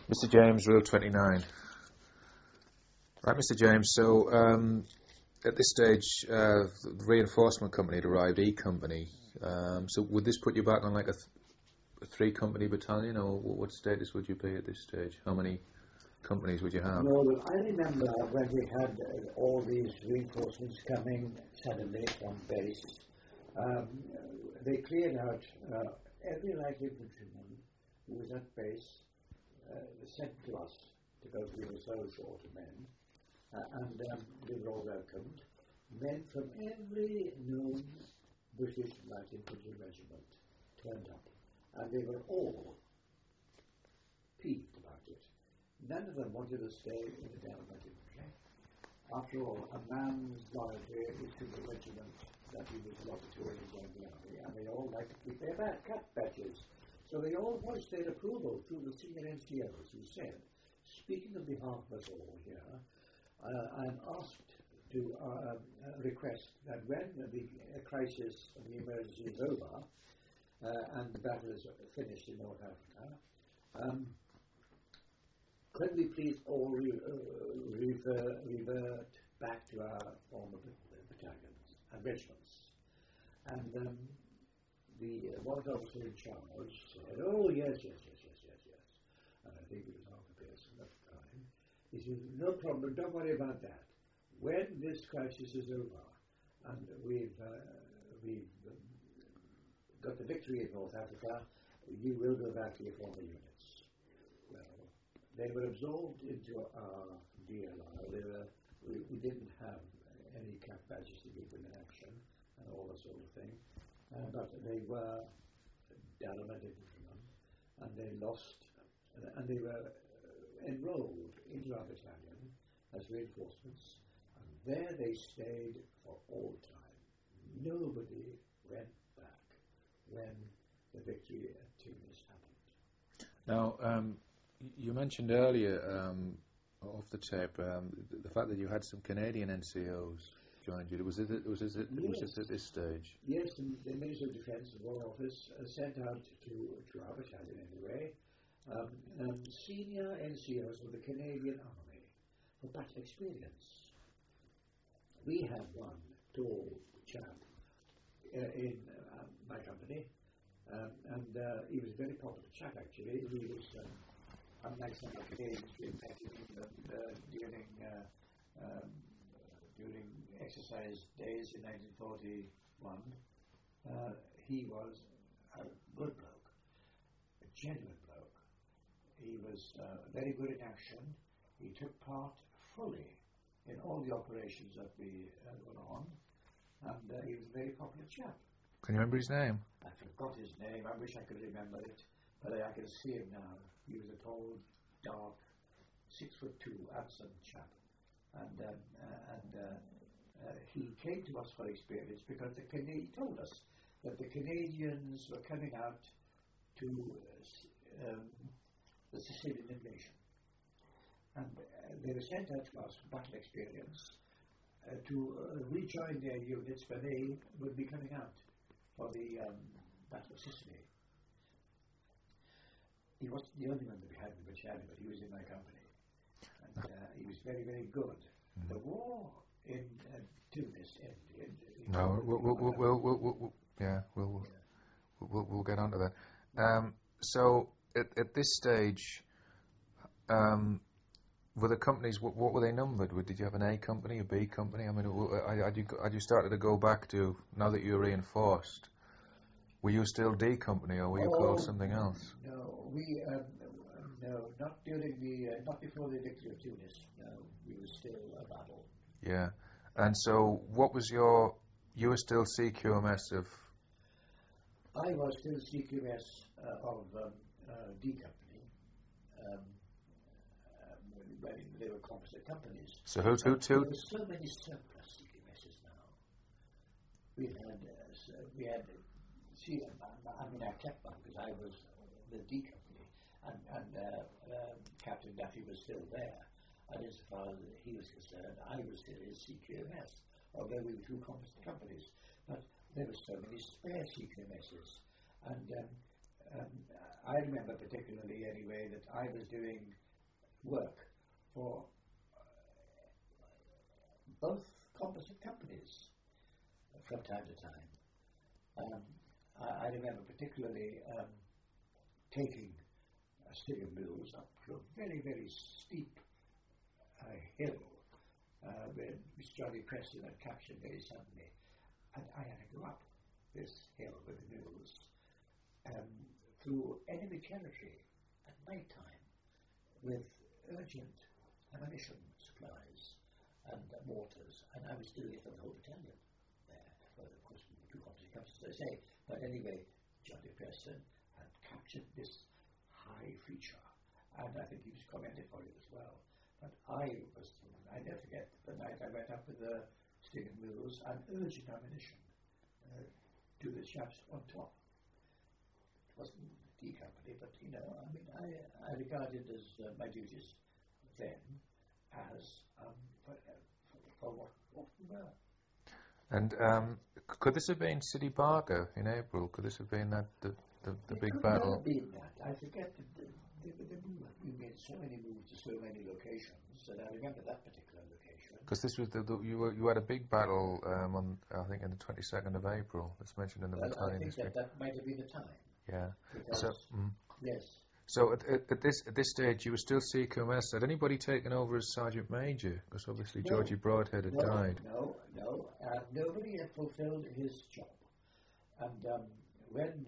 Mr. James, Rule 29. Right, Mr. James, so at this stage, the reinforcement company had arrived, E Company. So would this put you back on like a three-company battalion, or what status would you be at this stage? How many companies would you have? No, well, I remember when we had all these reinforcements coming suddenly from base, they cleared out every light infantryman who was at base, sent to us because we were so short of men, and they were all welcomed. Men from every known British light infantry regiment turned up, and they were all peeved about it. None of them wanted to stay in the Dalmat infantry. After all, a man's loyalty is to the regiment that he was allotted to in the army, and they all like to keep their cap badges. So they all voiced their approval through the senior NCOs who said, speaking on behalf of us all here, I'm asked to request that when the crisis and the emergency is over and the battle is finished in North Africa, could we please all revert back to our former battalions and regiments? And the warrant officer in charge said, oh, yes. And I think it was Arthur Pearson at the time. He said, no problem, don't worry about that. When this crisis is over and we've got the victory in North Africa, you will go back to your former units. Well, they were absorbed into our DLR. We didn't have any cap badges to give them in action and all that sort of thing. But they were Dalmat infantrymen, and they lost, and they were enrolled into our battalion as reinforcements, and there they stayed for all time. Nobody went back when the victory at Tunis happened. Now, you mentioned earlier off the tape the fact that you had some Canadian NCOs joined you. Was this at this stage? Yes, the Ministry of Defence, the War Office, sent out to our battalion anyway, senior NCOs of the Canadian Army for battle experience. We had one tall chap in my company, and he was a very popular chap actually. He was, unlike some of the Canadians, during exercise days in 1941, he was a good bloke, a genuine bloke. He was very good in action. He took part fully in all the operations that we were on, and he was a very popular chap. Can you remember his name? I forgot his name. I wish I could remember it, but I can see him now. He was a tall, dark, 6'2", handsome chap. And he came to us for experience because he told us that the Canadians were coming out to the Sicilian invasion. And they were sent out to us for battle experience to rejoin their units when they would be coming out for the Battle of Sicily. He wasn't the only one that we had in the battalion, but he was in my company. And he was very, very good. Mm. The war in Tunis ended. No, we'll get on to that. So at this stage, were the companies, what were they numbered? Did you have an A company, a B company? I mean, had you started to go back to, now that you're reinforced, were you still D company, or were you called something else? No, no, not before the victory of Tunis. No, we were still a battle. Yeah, and so what was you were still CQMS of? I was still CQMS of D company. They were composite companies. So who? There were so many surplus CQMSs now. We had. See, I kept one because I was the D company, and Captain Duffy was still there. And as far as he was concerned, I was still his CQMS, although we were two composite companies. But there were so many spare CQMSs, and I remember particularly, anyway, that I was doing work for both composite companies from time to time. I remember particularly taking Stigam Mills up to a very, very steep hill, which Johnny Preston had captured very suddenly. And I had to go up this hill with the Mills through enemy territory at night time with urgent ammunition supplies and mortars. And I was doing it for the whole battalion there. Well, of course, two composite companies, as I say. But anyway, Johnny Preston had captured this high feature, and I think he was commended for it as well. But I never forget the night I went up with the Stigam Mills and urgent ammunition to the chaps on top. It wasn't D Company, but I regarded as my duties then as for what we were. And could this have been City Barker in April? Could this have been that the big battle? It could have been that. I forget that we made so many moves to so many locations that I remember that particular location. Because this was you had a big battle on, I think, in the 22nd of April. It's mentioned in the battalion history. history. That might have been the time. Yeah. Yes. So at this stage, you were still CQMS. Had anybody taken over as Sergeant Major? Because obviously Georgie Broadhead had died. No. Nobody had fulfilled his job. And when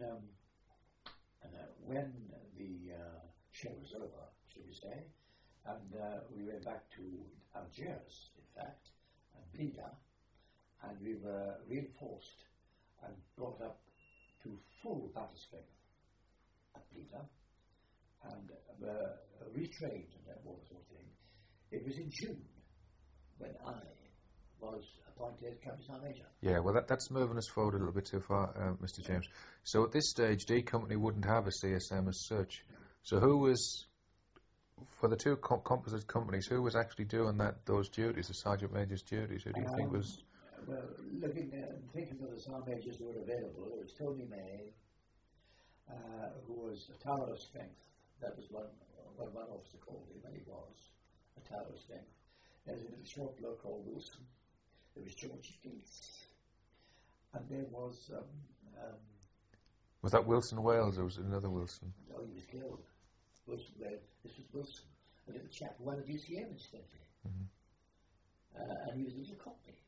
the show was over, shall we say, and we went back to Algiers, in fact, and Blida, and we were reinforced and brought up to full battle strength at Blida, and retrained and all that sort of thing. It was in June when I was appointed Company Sergeant Major. Yeah, well, that's moving us forward a little bit too far, Mr. James. So at this stage, D Company wouldn't have a CSM as such. So who was, for the two composite companies, who was actually doing those duties, the Sergeant Major's duties? Who do you think was... Well, thinking of the Sergeant Majors who were available, it was Tony May, who was a tower of strength. That was what one officer called him, and he was a tower of strength. There was a little short bloke called Wilson. There was George Gates, and there was... was that Wilson Wales, or was it another Wilson? No, he was killed. Wilson Wales. This was Wilson, a little chap who won a DCM incidentally. Mm-hmm. And he was a little cockney.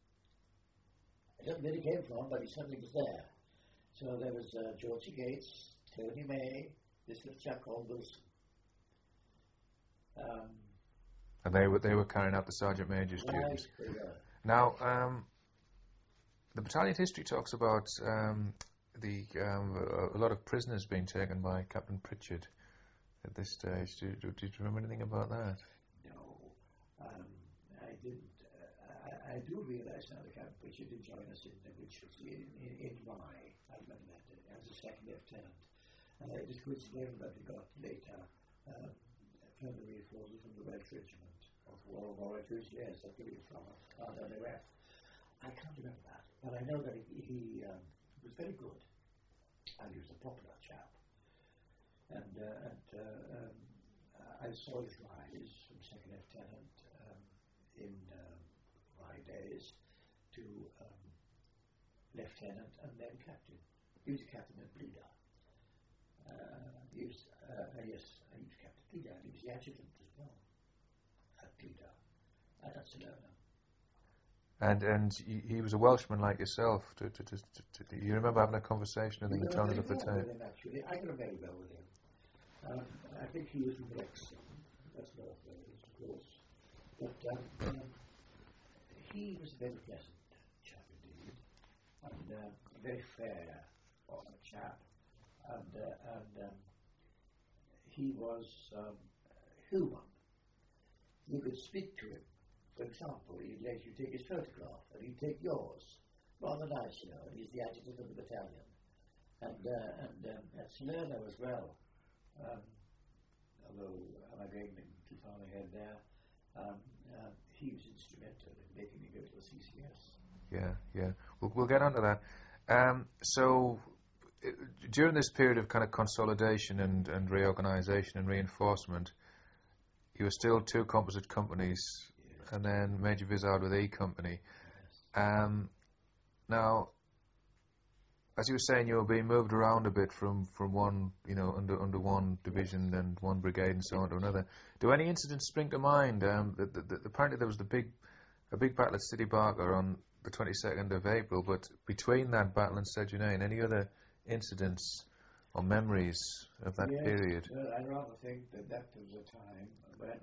I don't know where he came from, but he suddenly was there. So there was Georgie Gates, Tony May, this little chap called Wilson. And they were carrying out the Sergeant Major's duties. Now, the battalion history talks about a lot of prisoners being taken by Captain Pritchard at this stage. Do you remember anything about that? No, I didn't. I do realise now that Captain Pritchard did join us in Winchelsea in Rye. I remember that as a second lieutenant. It is coincidental that we got later further reinforcements from the Welsh Regiment of War Refugees that we were from RWF. I can't remember that, but I know that he was very good, and he was a popular chap. And I saw his rise from second lieutenant in my days to lieutenant and then captain. He was captain at Blida. He was captain at Blida, and he was the adjutant as well at Blida and at Salerno. And he was a Welshman like yourself. You remember having a conversation in the tunnels of the town? Actually, I got on very well with him. I think he was from Wrexham. That's North Wales, of course. But he was a very pleasant chap indeed, and a very fair chap. And he was human. You could speak to him. For example, he'd let you take his photograph, and he'd take yours. Rather nice, and he's the adjutant of the battalion. And at Salerno as well, although I'm going too far ahead there, he was instrumental in making me go to the CCS. Yeah. We'll get on to that. So, during this period of kind of consolidation and reorganisation and reinforcement, you were still two composite companies, and then Major Vizard with E Company. Now, as you were saying, you were being moved around a bit from one, under one division and one brigade and so on to another. Do any incidents spring to mind? Apparently there was a big battle at City Barker on the 22nd of April, but between that battle and Sejuane, any other incidents or memories of that period? Well, I rather think that was a time when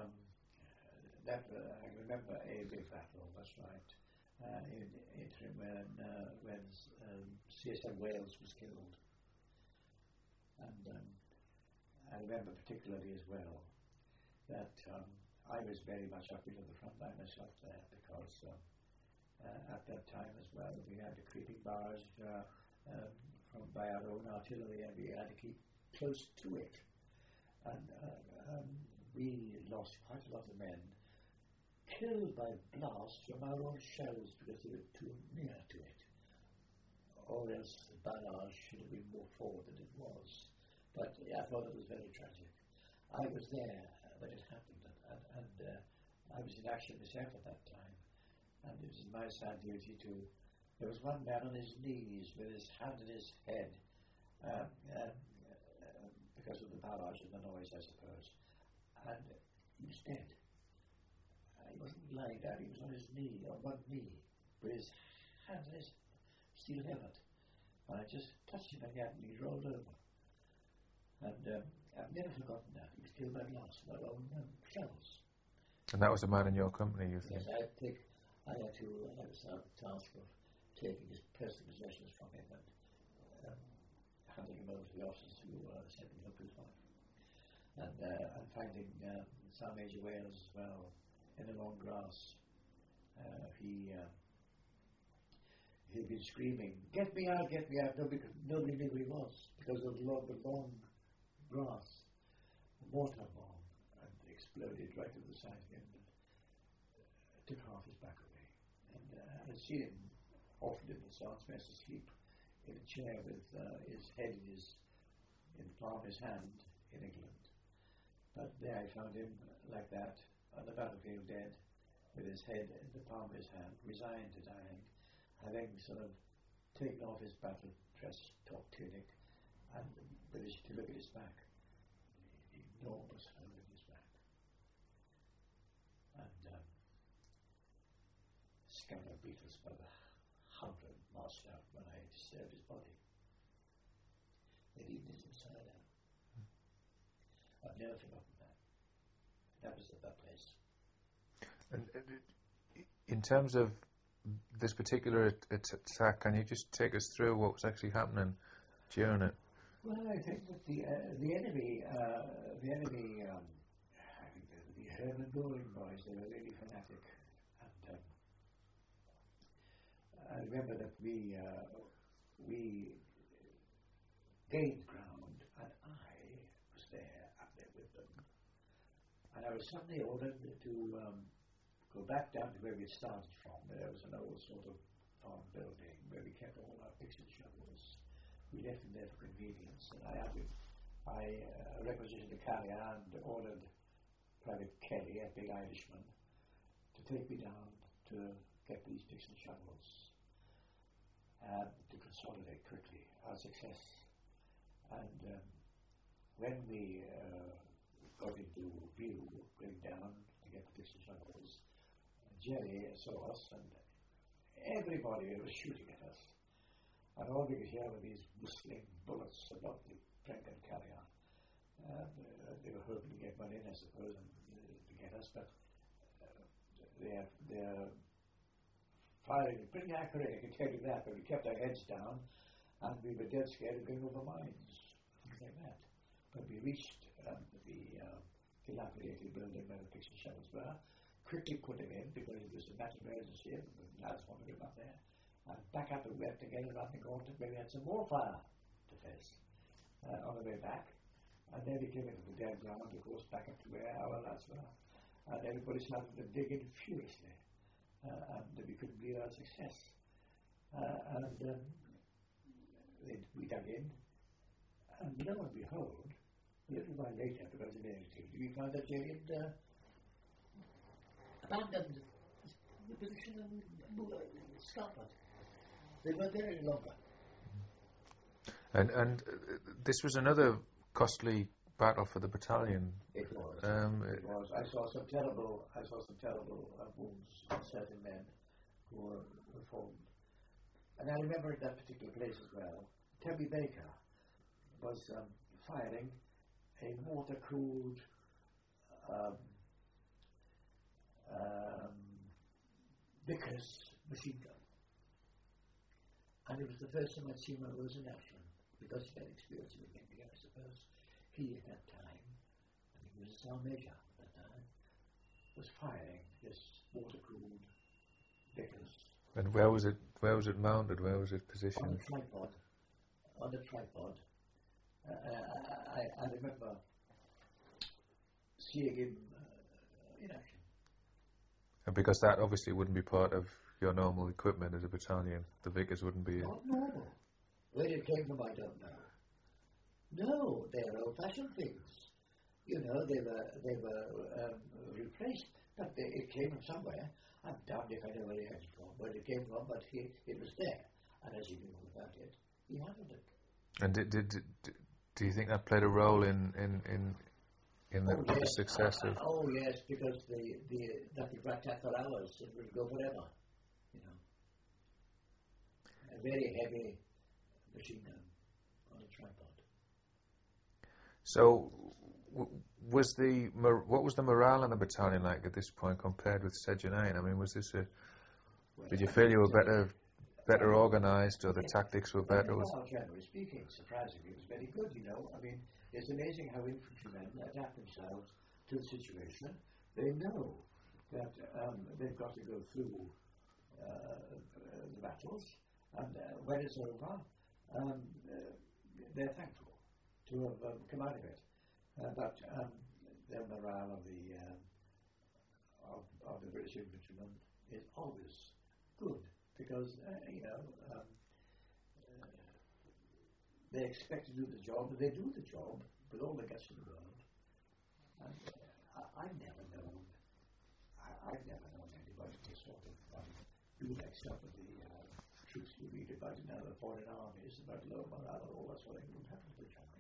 I remember a big battle. That's right. In interim when CSM Wales was killed, and I remember particularly as well that I was very much up into the front line myself there, because at that time as well we had a creeping barrage by our own artillery, and we had to keep close to it, and we lost quite a lot of men killed by blasts from our own shells because they were too near to it, or else the barrage should have been more forward than it was. But I thought it was very tragic. I was there when it happened, and I was in action myself at that time, and it was my sad duty to. There was one man on his knees with his hand in his head, because of the barrage and the noise, I suppose, and he was dead. He wasn't lying down, he was on his knee, on one knee, with his hand in his steel helmet. And I just touched him again, and he rolled over. And I've never forgotten that. He was killed by blast from our own shells. And that was a man in your company, you think? Yes, I was tasked of taking his personal possessions from him and handing him over to the officers who sent him up his wife. And finding Sir Major Wales as well, in the long grass. He'd been screaming, "Get me out, get me out." Nobody knew who he was, because of the long grass. A mortar bomb and exploded right at the side of him and took half his back away. And I'd seen him often in the Sergeant's mess asleep in a chair with his head in the palm of his hand in England. But there I found him like that, on the battlefield, dead, with his head in the palm of his hand, resigned to dying, having sort of taken off his battle dress, top tunic, and but as you look at his back, enormous hole in his back, and Scanner beetles by the 100 marched out when I disturbed his body. They'd eaten his inside out. I've never forgotten that. That was at that place. And in terms of this particular attack, can you just take us through what was actually happening during it? Well, I think that the enemy, the Herman Goring boys, they were really fanatic, and I remember that we gained ground, and I was there, up there with them. And I was suddenly ordered to go back down to where we started from. There was an old sort of farm building where we kept all our picks and shovels. We left them there for convenience, and I requisitioned a carrier and ordered Private Kelly, a big Irishman, to take me down to get these picks and shovels and to consolidate quickly our success. And when we got into view, going down to get the picks and shovels, Jerry saw us, and everybody was shooting at us. And all we could hear were these whistling bullets about the Brendan carrier. They were hoping to get one in, I suppose, and to get us, but they're firing pretty accurate, I can tell you that, but we kept our heads down, and we were dead scared of going over mines, things like that. But we reached the dilapidated building where the picks and shovels were, quickly put him in because it was a matter of emergency, and the lads wanted him up there, and back up and left again around the corner where we had some more fire to face on the way back. And then we came into the dead ground, of course, back up to where our lads were, and everybody started to dig in furiously, and we couldn't believe our success. And we dug in, and lo and behold, a little while later, because of their activity, we found that they had abandoned the position and Scotland. They weren't there any longer. And this was another costly battle for the battalion. It was. It was. I saw some terrible wounds on certain men who were reformed. And I remember that particular place as well. Toby Baker was firing a water-cooled Vickers machine gun. And it was the first time I'd seen one of those in action, because he had experience with India, I suppose. He, at that time, I think he was a sergeant major at that time, was firing this water-cooled Vickers. And where was it mounted? Where was it positioned? On a tripod. I remember seeing him in action. And because that obviously wouldn't be part of your normal equipment as a battalion, the Vickers wouldn't be. Not normal. Where it came from, I don't know. No, they're old-fashioned things. You know, they were replaced, but it came from somewhere. I'm damned if I know where it came from, but it was there. And as you knew all about it, he handled it. And do you think that played a role in the success of? Oh yes, because nothing but that for hours, it would go forever. You know, a very heavy machine gun on a tripod. So, what was the morale in the battalion like at this point compared with Sedgemoor? I mean, was this did you feel you were better organised, or the tactics were better? Well, generally speaking, surprisingly, it was very good. You know, I mean, it's amazing how infantrymen adapt themselves to the situation. They know that they've got to go through the battles, and when it's over, they're thankful to have come out of it. But the morale of the British infantrymen is always good, because they expect to do the job, but they do the job with all the guts in the world. And I've never known anybody to sort of do that stuff with the troops you read about in other foreign armies, about low morale and all that sort of thing. It wouldn't happen to the Germany.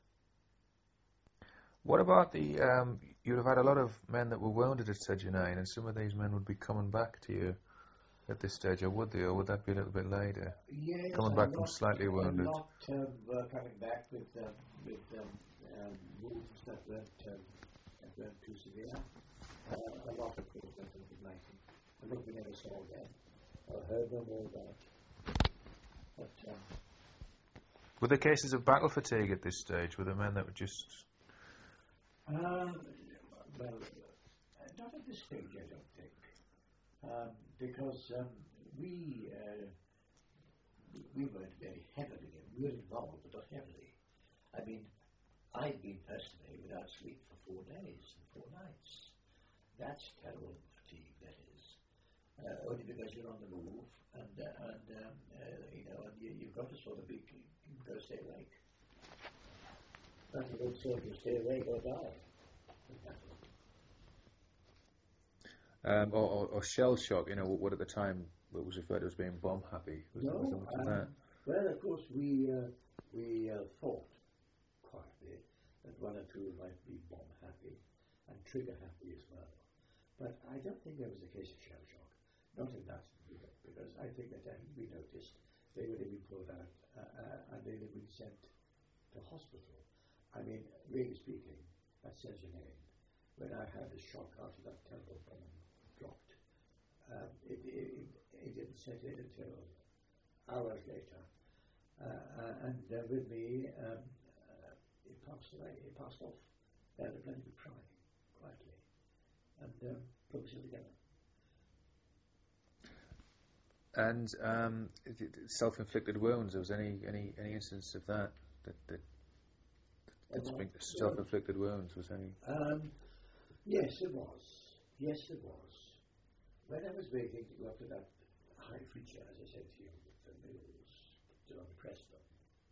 What about you'd have had a lot of men that were wounded at Sedgemoor, and some of these men would be coming back to you at this stage, or would they, or would that be a little bit later? Yes, coming back from slightly wounded. A lot were coming back with wounds that weren't too severe. A lot, of course, went into hiding. I think we never saw them or heard them all that. But were there cases of battle fatigue at this stage? Were there men that were just? Well, not at this stage, I don't think, because we weren't very heavily. We were involved, but not heavily. I mean, I've been personally without sleep for 4 days and 4 nights. That's terrible fatigue, that is. Only because you're on the move, and you've got to sort of you've got to stay awake. That's a good soldier, stay awake or die. Or shell shock, what at the time was referred to as being bomb happy. Was there much of that? Well, of course, we thought quietly that 1 or 2 might be bomb happy and trigger happy as well. But I don't think there was a case of shell shock. Not in that unit, because I think that we noticed they would have been pulled out and they'd have been sent to hospital. I mean, really speaking, at Sedgemoor, when I had a shock after that terrible bomb dropped, it didn't set in until hours later. And with me, it passed away, it passed off. They had plenty of crying, quietly, and put us together. And self-inflicted wounds. There was any instance of that self-inflicted wounds was any? Yes, it was. Yes, it was. When I was waiting to go up to that high feature, as I said to you, with the mills, to press them,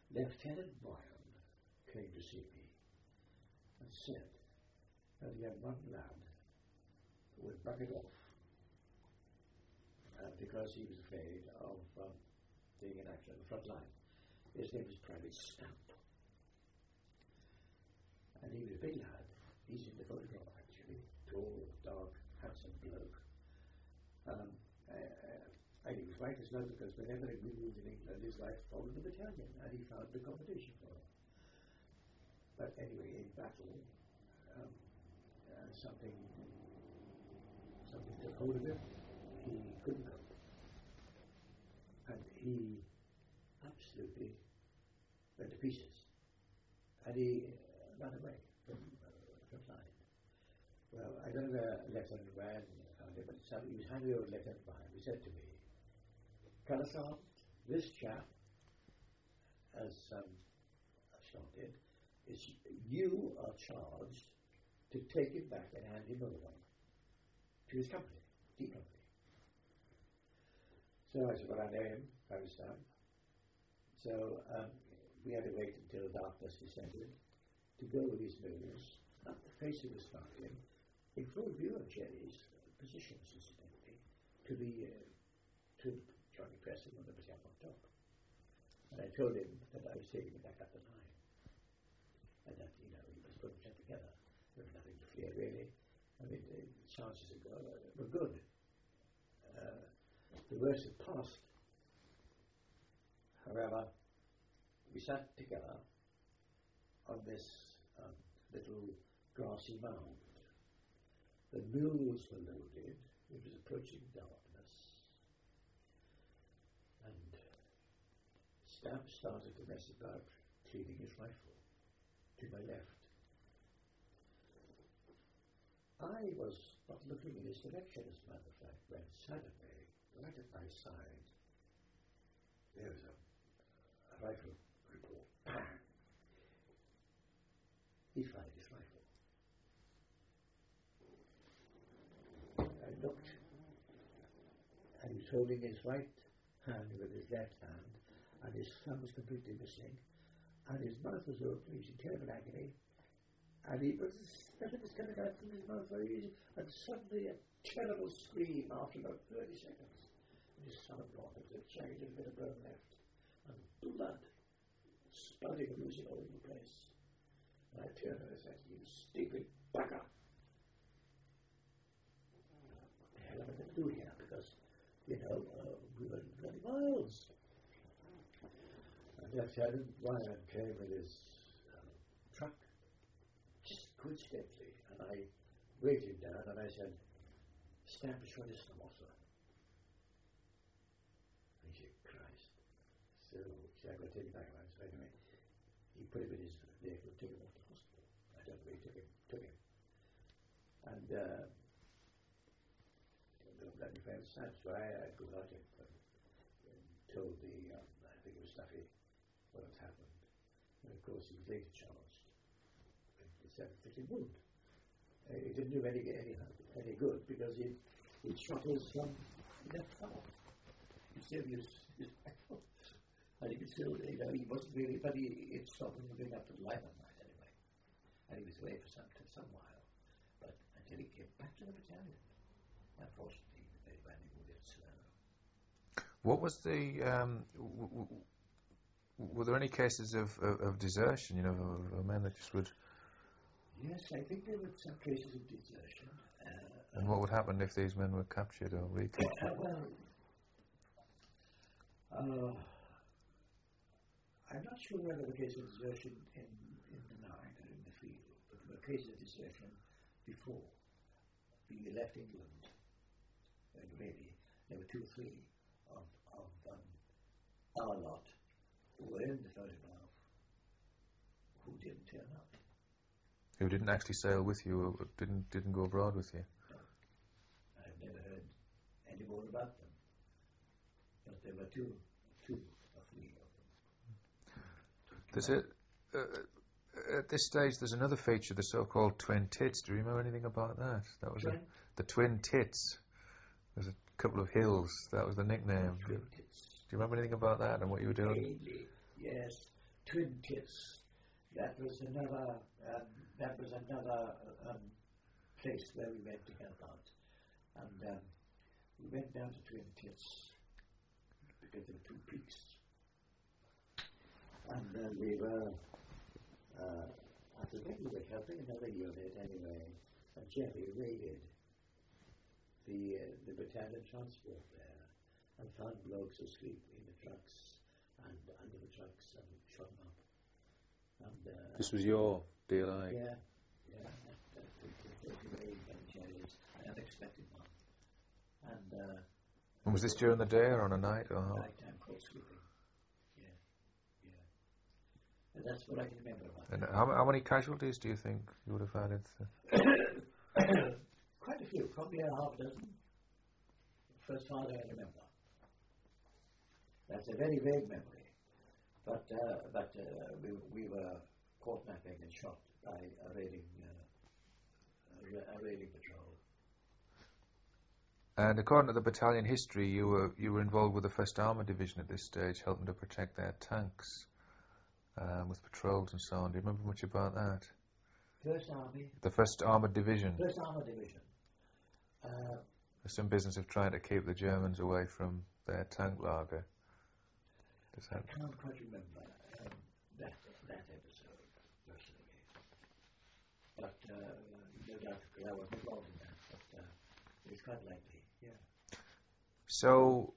Lieutenant Boyan came to see me and said that he had one lad who would bucket off because he was afraid of being in action on the front line. His name was Private Stamp. And he was a big lad. He's in the photograph actually. Tall, dark, handsome bloke. And he was right as well because whenever he moved in England, his wife followed the battalion and he found accommodation for her. But anyway, in battle, something took hold of him. He couldn't cope. And he absolutely went to pieces. And he ran away from line. Well, I don't know where Lieutenant ran, but he was handed over to Lieutenant Ryan. He said to me, Colour Sergeant, this chap, as Scott did, is you are charged to take him back and hand him over to his company, D Company. So I said, well, I know him, Private Stamp. So we had to wait until darkness descended to go with his nose up the face of his mountain in full view of Jerry's positions, incidentally, to the Johnny Preston on the battalion on top. And I told him that I was taking him back up the line. And that, he was putting it together. There was nothing to fear, really. I mean, the chances were good. The worst had passed. However, we sat together on this little grassy mound. The mules were loaded. It was approaching darkness. And Stamp started to mess about cleaning his rifle to my left. I was not looking in his direction, as a matter of fact, when suddenly, right at my side, there was a rifle report. Bang! He fired his rifle. I looked, and he was holding his right hand with his left hand, and his thumb was completely missing, and his mouth was open. He was in terrible agony, and nothing was coming out from his mouth very easy, and suddenly a terrible scream after about 30 seconds, and his son brought it with a giant little bit of blood left, and blood spouting and oozing all over the place. And I turned and I said, you stupid bugger! What the hell am I going to do here? Because, we were bloody miles. And Lieutenant Ryan came with his truck, just coincidentally, and I waved him down and I said, Stamp is trying to stop, sir. And he said, Christ. So he said, I'm going to take him back. So anyway, he put him in his vehicle, took him off to hospital. I don't know where he took him. And the bloody friend Stamp, so I got out and told I think it was Stuffy, what had happened. And of course he was later charged with the 750 wound. It didn't do any good because he shot his left thumb. He still used his rifle. And he could still, he wasn't really, but it stopped him from being up to the light at night anyway. And he was away for some while. But until he came back to the battalion. Unfortunately, they badly wounded Salerno. What was the were there any cases of desertion, of men that just would... Yes, I think there were some cases of desertion. And what would happen if these men were captured or recaptured? I'm not sure whether there were cases of desertion in the line or in the field, but there were cases of desertion before we left England. And really, there were 2 or 3 of our lot who were in the photograph who didn't turn up. Who didn't actually sail with you, or didn't go abroad with you? No. I've never heard any more about them. But there were 2 or 3 of them. At this stage, there's another feature, the so-called Twin Tits. Do you remember anything about that? That was the Twin Tits. There's a couple of hills. That was the nickname. Do you remember anything about that and what you were doing? Yes. Twin Tits. That was another place where we went to help out, and we went down to Twin Tits because there were two peaks, and we were. I think we were helping another unit anyway, and Jerry raided the battalion transport there and found blokes asleep in the trucks and under the trucks and shot them up. And This was your DLI? Yeah. Jerry's an unexpected one. And was this during the day or on a night? Or nighttime cold sleeping. And that's what I can remember about. And how many casualties do you think you would have had? Quite a few, probably a half dozen. First father I remember. That's a very vague memory. But we were caught napping and shot by a raiding patrol. And according to the battalion history, you were involved with the 1st Armoured Division at this stage, helping to protect their tanks. With patrols and so on. Do you remember much about that? First Army? The 1st Armoured Division. 1st Armoured Division. There's some business of trying to keep the Germans away from their tank lager. I can't quite remember that episode, personally. But no doubt because I was involved in that, but it's quite likely, yeah. So,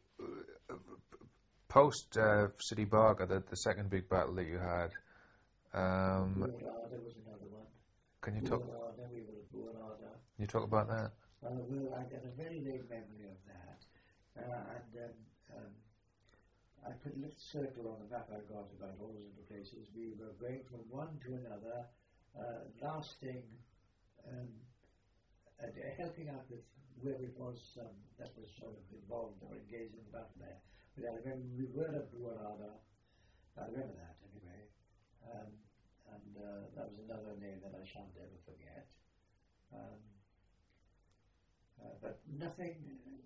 post City Barker, the second big battle that you had. Buonarda was another one. Can you talk? Buonarda, we were at Buonarda. Can you talk about that? Well, I got a very vague memory of that, and I put a little circle on the map I got about all those little places. We were going from one to another, lasting, and helping out with whoever it was that was sort of involved or engaged in the battle there. But I remember we were at Buonarda. I remember that anyway. And that was another name that I shan't ever forget. But nothing,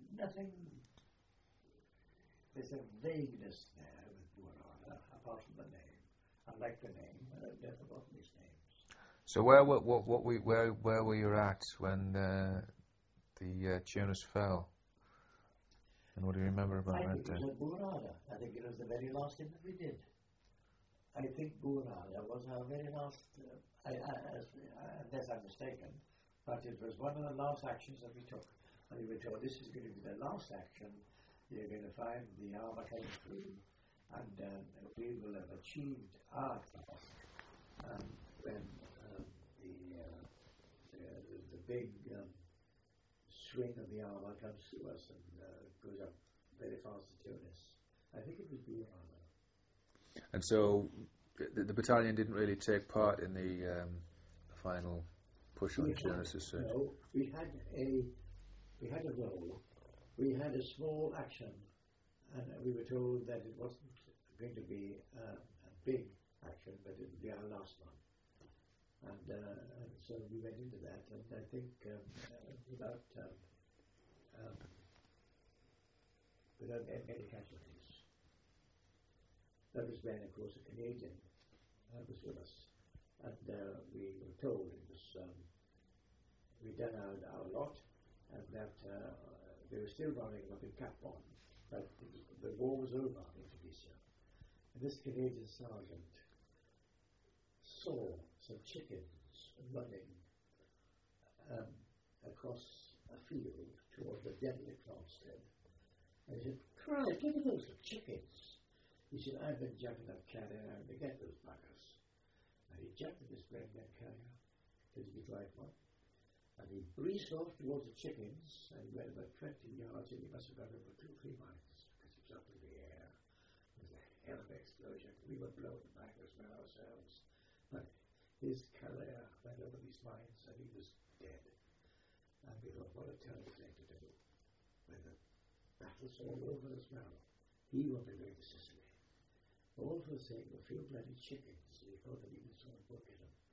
there's a vagueness there with Buonarda, apart from the name. I like the name, but I've never forgotten his names. So where were you at when the Tunis fell? And what do you remember about that? I think it was at Buonarda. I think it was the very last thing that we did. I think Buonarda was our very last, unless I'm mistaken, but it was one of the last actions that we took. And we were told this is going to be the last action. You're going to find the armour coming through, and we will have achieved our task. When the big swing of the armour comes to us and goes up very fast to Tunis. I think it was Buonarda. And so the battalion didn't really take part in the final push on Tunis as such? No, we had a role. We had a small action, and we were told that it wasn't going to be a big action, but it would be our last one. And so we went into that, and I think without many casualties. That was when, of course, a Canadian was with us, and we were told it was we'd done our lot, and that they were still running up in Cap Bon, but the war was over in Tunisia. And this Canadian sergeant saw some chickens running across a field toward the derelict farmstead. And he said, "Christ, look at those chickens." He said, "I've been jumping up carrier to get those buggers." And he jumped in his Bren gun carrier, did the right one, and he breezed off towards the chickens, and he went about 20 yards, and he must have gone over 2 or 3 miles, because he was up in the air. It was a hell of an explosion. We were blown back as well ourselves. But his carrier went over these mines, and he was dead. And we thought, what a terrible thing to do. When the battle's all over as well. He wanted to go to Sicily. All for the sake of a few bloody chickens. He thought that he was sort of working them.